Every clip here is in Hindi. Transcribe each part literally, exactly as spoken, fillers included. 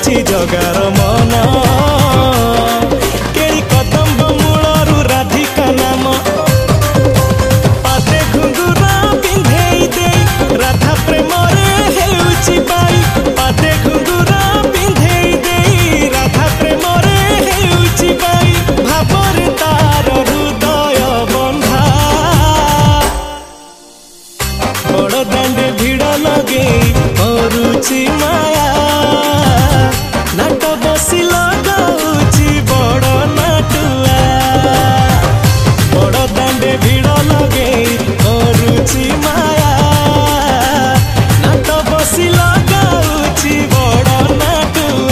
କରୁଛି ଜଗାର ମନ କେଳି କଦମ୍ବ ମୂଳରୁ ରାଧିକା ନାମ ପାଦେ ଘୁଙ୍ଗୁର ପିନ୍ଧେଇ ଦେଇ ରାଧା ପ୍ରେମରେ ହେଉଛି ବାଇ ପାଦେ ଘୁଙ୍ଗୁର ପିନ୍ଧେଇ ଦେଇ ରାଧା ପ୍ରେମରେ ହେଉଛି ବାଇ ଭାବରେ ତାର ହୃଦୟ ବନ୍ଧା ବଡ଼ ଦାଣ୍ଡେ ଭିଡ଼ ଲଗେଇ କରୁଛି ମାୟା नाट बसी लगाउची बड़ नाटुआ बड़ दांडे भिड़ लगे करुची माया नाट बसी लगाउची बड़ नाटुआ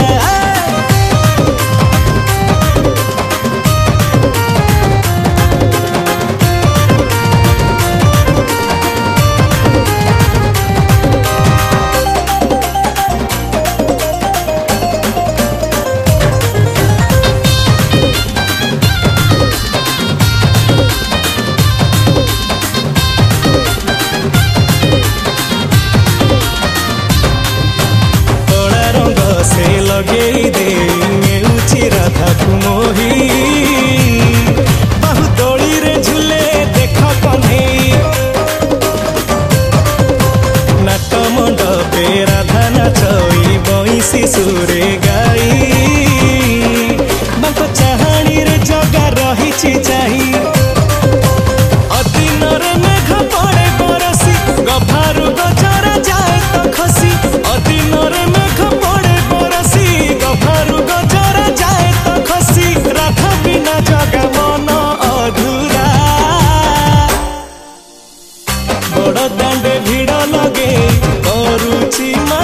से लगे दे राधा को मोही बाहु दोली रे झूले देख कन्हई नाट मंडपे राधा नाचई बईसी सुरे गाई बांको चाहाणी रे जगा रही चाही अदिन रे मेघ पड़े बरसी गभारू गजरा जाए तो खसी अदिन रे मेघ पड़े बरसी गभारू गजरा जाए तो खसी राधा बिना जगा मन अधूरा बड़ दांडे भिड़ लगे करुची मा